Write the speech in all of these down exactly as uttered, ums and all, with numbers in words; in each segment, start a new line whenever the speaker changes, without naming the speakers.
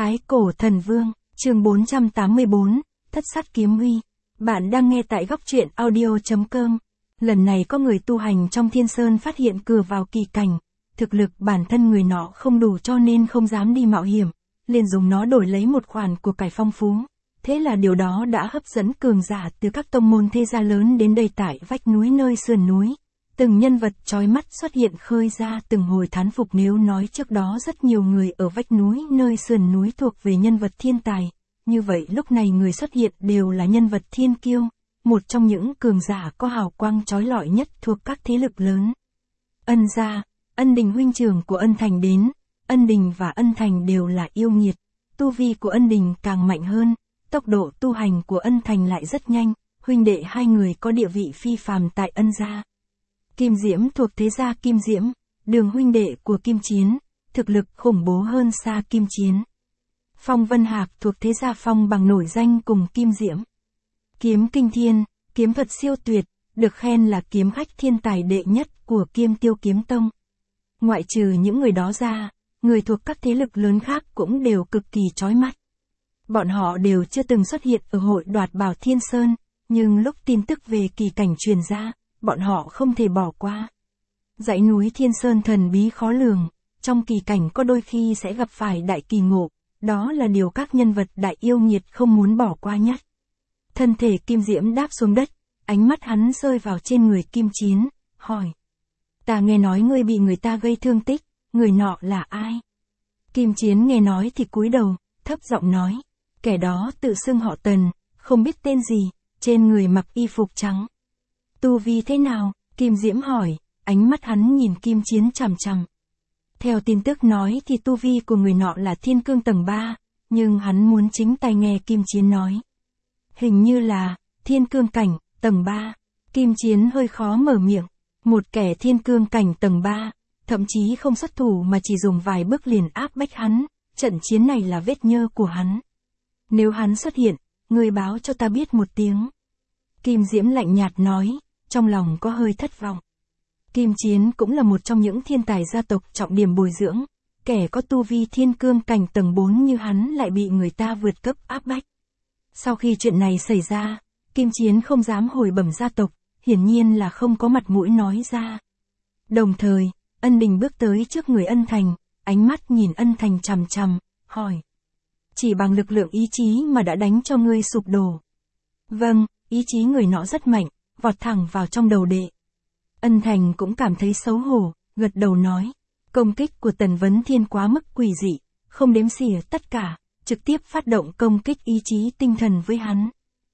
Thái Cổ Thần Vương, chương bốn trăm tám mươi bốn, Thất Sát Kiếm Uy. Bạn đang nghe tại góc truyện audio chấm com. Lần này có người tu hành trong Thiên Sơn phát hiện cửa vào kỳ cảnh. Thực lực bản thân người nọ không đủ cho nên không dám đi mạo hiểm, liền dùng nó đổi lấy một khoản của cải phong phú. Thế là điều đó đã hấp dẫn cường giả từ các tông môn thế gia lớn đến đây tại vách núi nơi sườn núi. Từng nhân vật chói mắt xuất hiện khơi ra từng hồi thán phục nếu nói trước đó rất nhiều người ở vách núi nơi sườn núi thuộc về nhân vật thiên tài. Như vậy lúc này người xuất hiện đều là nhân vật thiên kiêu, một trong những cường giả có hào quang chói lọi nhất thuộc các thế lực lớn. Ân gia, Ân Đình huynh trưởng của Ân Thành đến, Ân Đình và Ân Thành đều là yêu nghiệt, tu vi của Ân Đình càng mạnh hơn, tốc độ tu hành của Ân Thành lại rất nhanh, huynh đệ hai người có địa vị phi phàm tại Ân gia. Kim Diễm thuộc thế gia Kim Diễm, Đường huynh đệ của Kim Chiến, thực lực khủng bố hơn xa Kim Chiến. Phong Vân Hạc thuộc thế gia Phong bằng nổi danh cùng Kim Diễm. Kiếm Kinh Thiên, kiếm thuật siêu tuyệt, được khen là kiếm khách thiên tài đệ nhất của Kim Tiêu Kiếm Tông. Ngoại trừ những người đó ra, người thuộc các thế lực lớn khác cũng đều cực kỳ chói mắt. Bọn họ đều chưa từng xuất hiện ở hội đoạt bảo Thiên Sơn, nhưng lúc tin tức về kỳ cảnh truyền ra, bọn họ không thể bỏ qua. Dãy núi Thiên Sơn thần bí khó lường, trong kỳ cảnh có đôi khi sẽ gặp phải đại kỳ ngộ, đó là điều các nhân vật đại yêu nghiệt không muốn bỏ qua nhất. Thân thể Kim Diễm đáp xuống đất, ánh mắt hắn rơi vào trên người Kim Chiến, hỏi. Ta nghe nói ngươi bị người ta gây thương tích, người nọ là ai? Kim Chiến nghe nói thì cúi đầu, thấp giọng nói. Kẻ đó tự xưng họ Tần, không biết tên gì, trên người mặc y phục trắng. Tu vi thế nào? Kim Diễm hỏi, ánh mắt hắn nhìn Kim Chiến chằm chằm. Theo tin tức nói thì tu vi của người nọ là thiên cương tầng ba, nhưng hắn muốn chính tai nghe Kim Chiến nói. Hình như là, thiên cương cảnh, tầng ba. Kim Chiến hơi khó mở miệng. Một kẻ thiên cương cảnh tầng ba, thậm chí không xuất thủ mà chỉ dùng vài bước liền áp bách hắn, trận chiến này là vết nhơ của hắn. Nếu hắn xuất hiện, ngươi báo cho ta biết một tiếng. Kim Diễm lạnh nhạt nói, trong lòng có hơi thất vọng. Kim Chiến cũng là một trong những thiên tài gia tộc trọng điểm bồi dưỡng, kẻ có tu vi thiên cương cảnh tầng bốn như hắn lại bị người ta vượt cấp áp bách. Sau khi chuyện này xảy ra, Kim Chiến không dám hồi bẩm gia tộc, hiển nhiên là không có mặt mũi nói ra. Đồng thời, Ân Đình bước tới trước người Ân Thành, ánh mắt nhìn Ân Thành chằm chằm, hỏi. Chỉ bằng lực lượng ý chí mà đã đánh cho ngươi sụp đổ. Vâng, ý chí người nọ rất mạnh, vọt thẳng vào trong đầu đệ. Ân Thành cũng cảm thấy xấu hổ, gật đầu nói. Công kích của Tần Vấn Thiên quá mức quỷ dị, không đếm xỉa tất cả, trực tiếp phát động công kích ý chí tinh thần với hắn.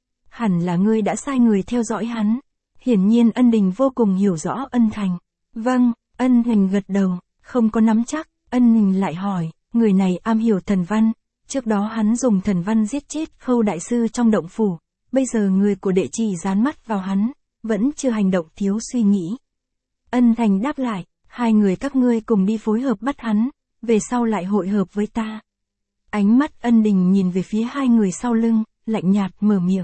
Hẳn là ngươi đã sai người theo dõi hắn. Hiển nhiên Ân Đình vô cùng hiểu rõ Ân Thành. Vâng, Ân Thành gật đầu, không có nắm chắc. Ân Đình lại hỏi, người này am hiểu thần văn. Trước đó hắn dùng thần văn giết chết Khâu đại sư trong động phủ. Bây giờ người của đệ chỉ dán mắt vào hắn, vẫn chưa hành động thiếu suy nghĩ. Ân Thành đáp lại, hai người các ngươi cùng đi phối hợp bắt hắn, về sau lại hội hợp với ta. Ánh mắt Ân Đình nhìn về phía hai người sau lưng, lạnh nhạt mở miệng.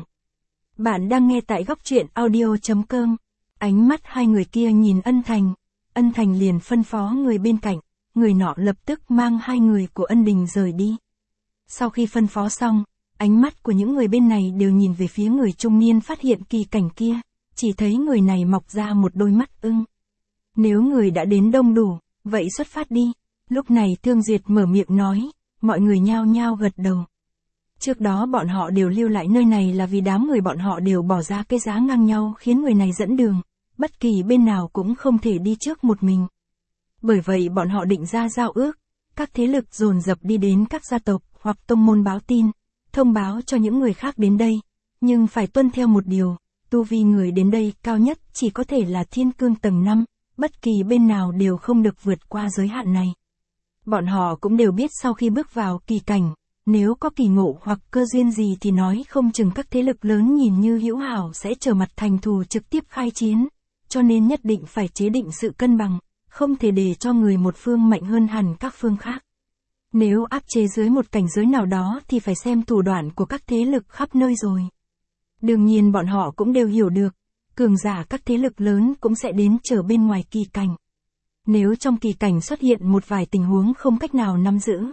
Bạn đang nghe tại góc truyện audio chấm com. Ánh mắt hai người kia nhìn Ân Thành, Ân Thành liền phân phó người bên cạnh, người nọ lập tức mang hai người của Ân Đình rời đi. Sau khi phân phó xong, ánh mắt của những người bên này đều nhìn về phía người trung niên phát hiện kỳ cảnh kia, chỉ thấy người này mọc ra một đôi mắt ưng. Nếu người đã đến đông đủ, vậy xuất phát đi. Lúc này Thương Duyệt mở miệng nói, mọi người nhao nhao gật đầu. Trước đó bọn họ đều lưu lại nơi này là vì đám người bọn họ đều bỏ ra cái giá ngang nhau khiến người này dẫn đường, bất kỳ bên nào cũng không thể đi trước một mình. Bởi vậy bọn họ định ra giao ước, các thế lực dồn dập đi đến các gia tộc hoặc tông môn báo tin, thông báo cho những người khác đến đây, nhưng phải tuân theo một điều, tu vi người đến đây cao nhất chỉ có thể là thiên cương tầng năm, bất kỳ bên nào đều không được vượt qua giới hạn này. Bọn họ cũng đều biết sau khi bước vào kỳ cảnh, nếu có kỳ ngộ hoặc cơ duyên gì thì nói không chừng các thế lực lớn nhìn như hữu hảo sẽ trở mặt thành thù trực tiếp khai chiến, cho nên nhất định phải chế định sự cân bằng, không thể để cho người một phương mạnh hơn hẳn các phương khác. Nếu áp chế dưới một cảnh giới nào đó thì phải xem thủ đoạn của các thế lực khắp nơi rồi. Đương nhiên bọn họ cũng đều hiểu được, cường giả các thế lực lớn cũng sẽ đến trở bên ngoài kỳ cảnh. Nếu trong kỳ cảnh xuất hiện một vài tình huống không cách nào nắm giữ,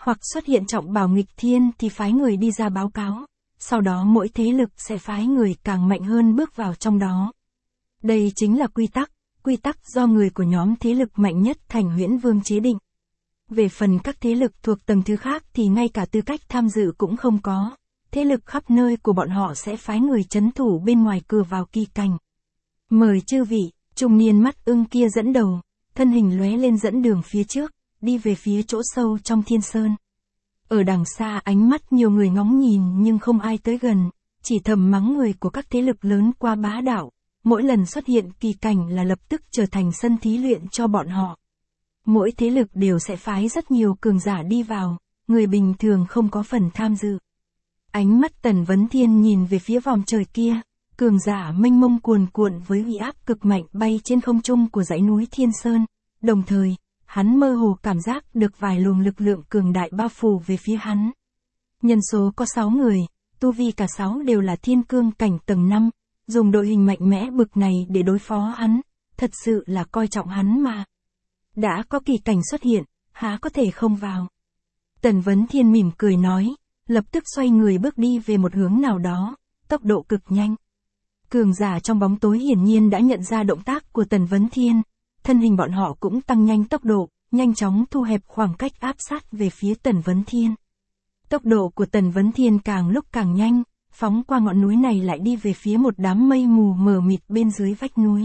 hoặc xuất hiện trọng bảo nghịch thiên thì phái người đi ra báo cáo, sau đó mỗi thế lực sẽ phái người càng mạnh hơn bước vào trong đó. Đây chính là quy tắc, quy tắc do người của nhóm thế lực mạnh nhất Thành Huyễn Vương chế định. Về phần các thế lực thuộc tầng thứ khác thì ngay cả tư cách tham dự cũng không có, thế lực khắp nơi của bọn họ sẽ phái người trấn thủ bên ngoài cửa vào kỳ cảnh. Mời chư vị, trung niên mắt ưng kia dẫn đầu, thân hình lóe lên dẫn đường phía trước, đi về phía chỗ sâu trong thiên sơn. Ở đằng xa ánh mắt nhiều người ngóng nhìn nhưng không ai tới gần, chỉ thầm mắng người của các thế lực lớn qua bá đạo, mỗi lần xuất hiện kỳ cảnh là lập tức trở thành sân thí luyện cho bọn họ. Mỗi thế lực đều sẽ phái rất nhiều cường giả đi vào, người bình thường không có phần tham dự. Ánh mắt Tần Vấn Thiên nhìn về phía vòm trời kia, cường giả mênh mông cuồn cuộn với uy áp cực mạnh bay trên không trung của dãy núi Thiên Sơn, đồng thời, hắn mơ hồ cảm giác được vài luồng lực lượng cường đại bao phủ về phía hắn. Nhân số có sáu người, tu vi cả sáu đều là thiên cương cảnh tầng năm, dùng đội hình mạnh mẽ bực này để đối phó hắn, thật sự là coi trọng hắn mà. Đã có kỳ cảnh xuất hiện, há có thể không vào. Tần Vấn Thiên mỉm cười nói, lập tức xoay người bước đi về một hướng nào đó, tốc độ cực nhanh. Cường giả trong bóng tối hiển nhiên đã nhận ra động tác của Tần Vấn Thiên, thân hình bọn họ cũng tăng nhanh tốc độ, nhanh chóng thu hẹp khoảng cách áp sát về phía Tần Vấn Thiên. Tốc độ của Tần Vấn Thiên càng lúc càng nhanh, phóng qua ngọn núi này lại đi về phía một đám mây mù mờ mịt bên dưới vách núi.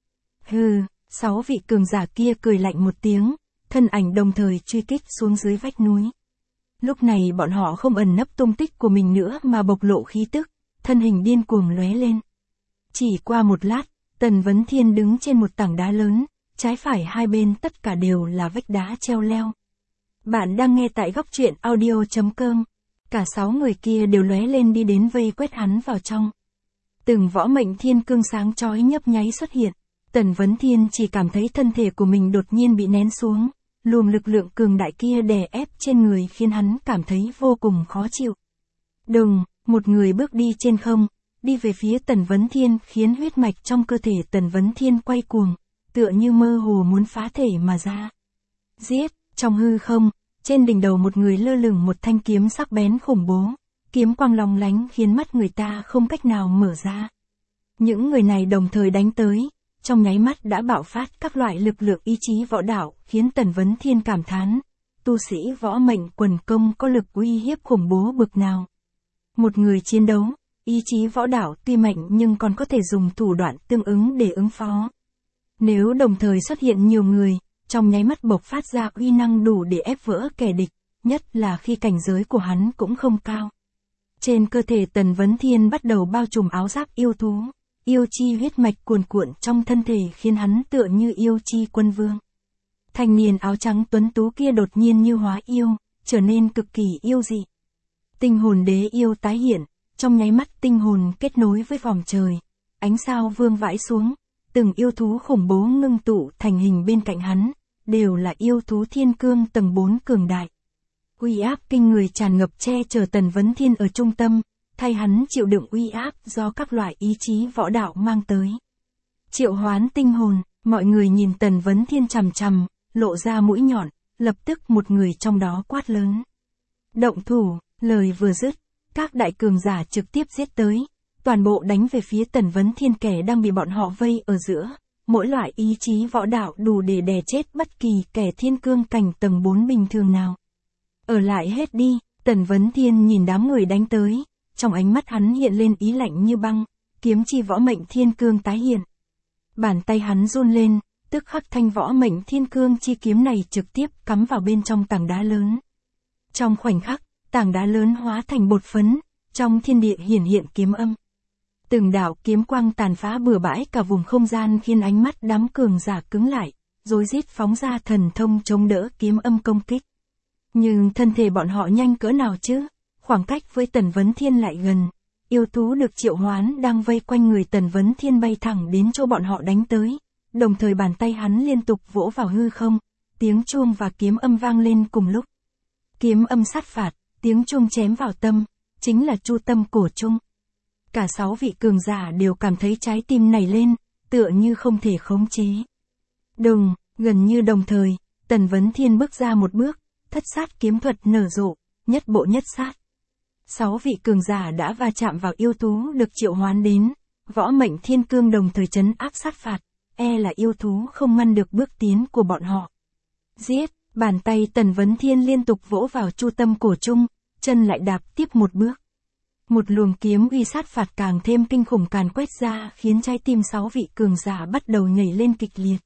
Hừ, sáu vị cường giả kia cười lạnh một tiếng, thân ảnh đồng thời truy kích xuống dưới vách núi. Lúc này bọn họ không ẩn nấp tung tích của mình nữa mà bộc lộ khí tức, thân hình điên cuồng lóe lên. Chỉ qua một lát, Tần Vấn Thiên đứng trên một tảng đá lớn, trái phải hai bên tất cả đều là vách đá treo leo. Bạn đang nghe tại góc truyện audio chấm com. Cả sáu người kia đều lóe lên đi đến vây quét hắn vào trong. Từng võ mệnh thiên cương sáng chói nhấp nháy xuất hiện. Tần Vấn Thiên chỉ cảm thấy thân thể của mình đột nhiên bị nén xuống, luồng lực lượng cường đại kia đè ép trên người khiến hắn cảm thấy vô cùng khó chịu. Đùng, một người bước đi trên không, đi về phía Tần Vấn Thiên khiến huyết mạch trong cơ thể Tần Vấn Thiên quay cuồng, tựa như mơ hồ muốn phá thể mà ra. Giết, trong hư không, trên đỉnh đầu một người lơ lửng một thanh kiếm sắc bén khủng bố, kiếm quang long lánh khiến mắt người ta không cách nào mở ra. Những người này đồng thời đánh tới, trong nháy mắt đã bạo phát các loại lực lượng ý chí võ đạo, khiến Tần Vấn Thiên cảm thán, tu sĩ võ mệnh quần công có lực uy hiếp khủng bố bực nào. Một người chiến đấu, ý chí võ đạo tuy mạnh nhưng còn có thể dùng thủ đoạn tương ứng để ứng phó. Nếu đồng thời xuất hiện nhiều người, trong nháy mắt bộc phát ra uy năng đủ để ép vỡ kẻ địch, nhất là khi cảnh giới của hắn cũng không cao. Trên cơ thể Tần Vấn Thiên bắt đầu bao trùm áo giáp yêu thú, yêu chi huyết mạch cuồn cuộn trong thân thể khiến hắn tựa như yêu chi quân vương. Thanh niên áo trắng tuấn tú kia đột nhiên như hóa yêu, trở nên cực kỳ yêu dị. Tinh hồn đế yêu tái hiện, trong nháy mắt tinh hồn kết nối với vòm trời, ánh sao vương vãi xuống, từng yêu thú khủng bố ngưng tụ thành hình bên cạnh hắn, đều là yêu thú thiên cương tầng bốn cường đại. Uy áp kinh người tràn ngập che chở Tần Vấn Thiên ở trung tâm, thay hắn chịu đựng uy áp do các loại ý chí võ đạo mang tới. Triệu hoán tinh hồn, mọi người nhìn Tần Vấn Thiên chằm chằm, lộ ra mũi nhọn, lập tức một người trong đó quát lớn. Động thủ, lời vừa dứt, các đại cường giả trực tiếp giết tới, toàn bộ đánh về phía Tần Vấn Thiên kẻ đang bị bọn họ vây ở giữa. Mỗi loại ý chí võ đạo đủ để đè chết bất kỳ kẻ thiên cương cảnh tầng bốn bình thường nào. Ở lại hết đi, Tần Vấn Thiên nhìn đám người đánh tới, trong ánh mắt hắn hiện lên ý lạnh như băng, kiếm chi võ mệnh thiên cương tái hiện. Bàn tay hắn run lên, tức khắc thanh võ mệnh thiên cương chi kiếm này trực tiếp cắm vào bên trong tảng đá lớn. Trong khoảnh khắc, tảng đá lớn hóa thành bột phấn, trong thiên địa hiển hiện kiếm âm. Từng đạo kiếm quang tàn phá bừa bãi cả vùng không gian khiến ánh mắt đám cường giả cứng lại, rối rít phóng ra thần thông chống đỡ kiếm âm công kích. Nhưng thân thể bọn họ nhanh cỡ nào chứ, khoảng cách với Tần Vấn Thiên lại gần, yêu thú được triệu hoán đang vây quanh người Tần Vấn Thiên bay thẳng đến chỗ bọn họ đánh tới, đồng thời bàn tay hắn liên tục vỗ vào hư không, tiếng chuông và kiếm âm vang lên cùng lúc. Kiếm âm sát phạt, tiếng chuông chém vào tâm, chính là chu tâm cổ trung. Cả sáu vị cường giả đều cảm thấy trái tim nảy lên, tựa như không thể khống chế. Đùng, gần như đồng thời, Tần Vấn Thiên bước ra một bước, thất sát kiếm thuật nở rộ, nhất bộ nhất sát. Sáu vị cường giả đã va chạm vào yêu thú được triệu hoán đến, võ mệnh thiên cương đồng thời trấn áp sát phạt, e là yêu thú không ngăn được bước tiến của bọn họ. Giết, bàn tay Tần Vấn Thiên liên tục vỗ vào chu tâm cổ trung, chân lại đạp tiếp một bước. Một luồng kiếm uy sát phạt càng thêm kinh khủng càn quét ra khiến trái tim sáu vị cường giả bắt đầu nhảy lên kịch liệt.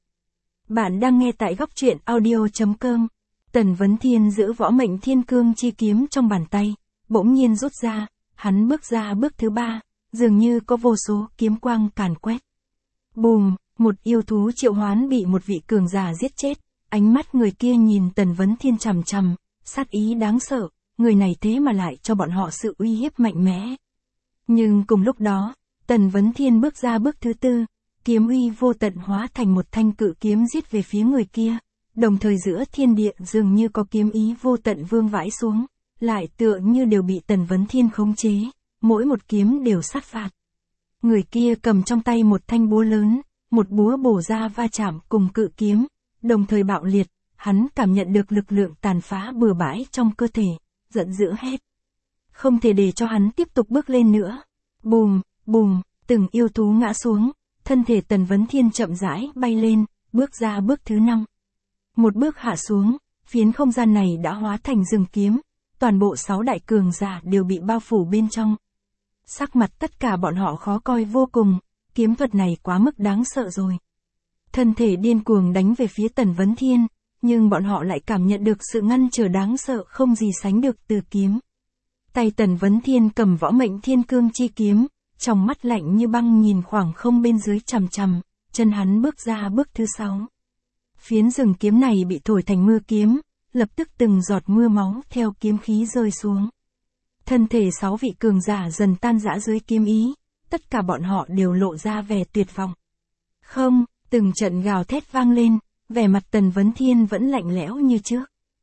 Bạn đang nghe tại góc truyện audio chấm com. Tần Vấn Thiên giữ võ mệnh thiên cương chi kiếm trong bàn tay, bỗng nhiên rút ra, hắn bước ra bước thứ ba, dường như có vô số kiếm quang càn quét. Bùm, một yêu thú triệu hoán bị một vị cường giả giết chết, ánh mắt người kia nhìn Tần Vấn Thiên chằm chằm, sát ý đáng sợ, người này thế mà lại cho bọn họ sự uy hiếp mạnh mẽ. Nhưng cùng lúc đó, Tần Vấn Thiên bước ra bước thứ tư, kiếm uy vô tận hóa thành một thanh cự kiếm giết về phía người kia, đồng thời giữa thiên địa dường như có kiếm ý vô tận vương vãi xuống, lại tựa như đều bị Tần Vấn Thiên khống chế, mỗi một kiếm đều sát phạt. Người kia cầm trong tay một thanh búa lớn, một búa bổ ra va chạm cùng cự kiếm, đồng thời bạo liệt, hắn cảm nhận được lực lượng tàn phá bừa bãi trong cơ thể, giận dữ hét. Không thể để cho hắn tiếp tục bước lên nữa. Bùm, bùm, từng yêu thú ngã xuống, thân thể Tần Vấn Thiên chậm rãi bay lên, bước ra bước thứ năm. Một bước hạ xuống, phiến không gian này đã hóa thành rừng kiếm, toàn bộ sáu đại cường giả đều bị bao phủ bên trong. Sắc mặt tất cả bọn họ khó coi vô cùng, kiếm thuật này quá mức đáng sợ rồi. Thân thể điên cuồng đánh về phía Tần Vấn Thiên, nhưng bọn họ lại cảm nhận được sự ngăn trở đáng sợ không gì sánh được từ kiếm. Tay Tần Vấn Thiên cầm võ mệnh thiên cương chi kiếm, trong mắt lạnh như băng nhìn khoảng không bên dưới chằm chằm, chân hắn bước ra bước thứ sáu. Phiến rừng kiếm này bị thổi thành mưa kiếm, lập tức từng giọt mưa máu theo kiếm khí rơi xuống. Thân thể sáu vị cường giả dần tan rã dưới kiếm ý, tất cả bọn họ đều lộ ra vẻ tuyệt vọng. Không, từng trận gào thét vang lên, vẻ mặt Tần Vấn Thiên vẫn lạnh lẽo như trước.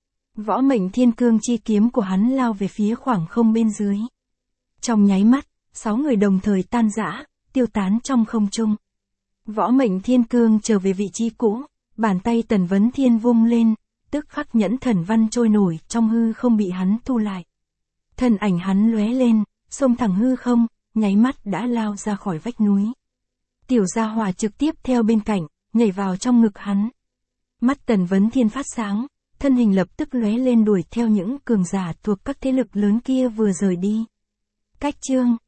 Võ mệnh thiên cương chi kiếm của hắn lao về phía khoảng không bên dưới. Trong nháy mắt, sáu người đồng thời tan rã, tiêu tán trong không trung. Võ mệnh thiên cương trở về vị trí cũ, bàn tay Tần Vấn Thiên vung lên, tức khắc nhẫn thần văn trôi nổi trong hư không bị hắn thu lại. Thân ảnh hắn lóe lên, xông thẳng hư không, nháy mắt đã lao ra khỏi vách núi. Tiểu Gia Hỏa trực tiếp theo bên cạnh, nhảy vào trong ngực hắn. Mắt Tần Vấn Thiên phát sáng, thân hình lập tức lóe lên đuổi theo những cường giả thuộc các thế lực lớn kia vừa rời đi. Cách chương